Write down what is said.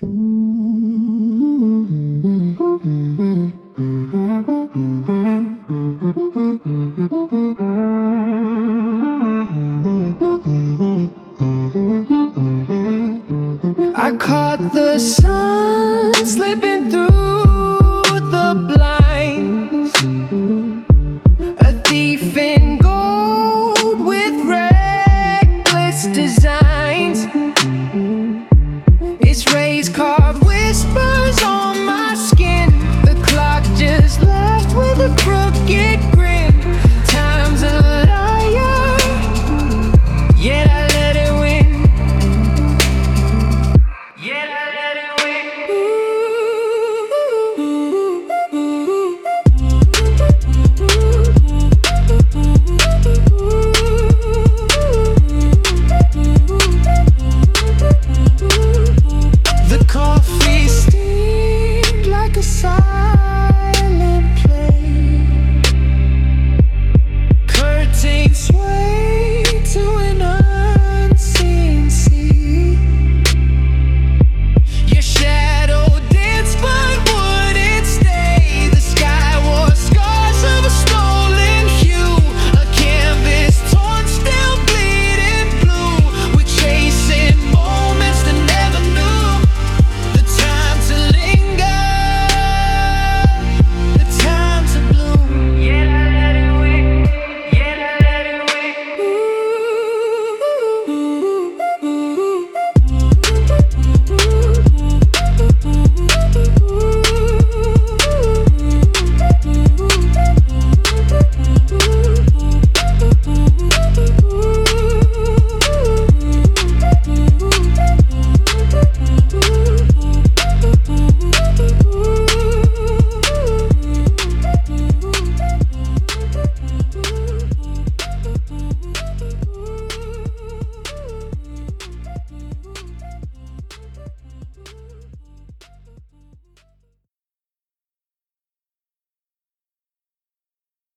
I caught the sun slipping through the blinds, a thief in gold with reckless designs. Its rays carved whispers on my skin. The clock just laughed with a crooked grin. Time's a liar, yet I let it win. Yet I let it win. The coffee steamed like a sigh.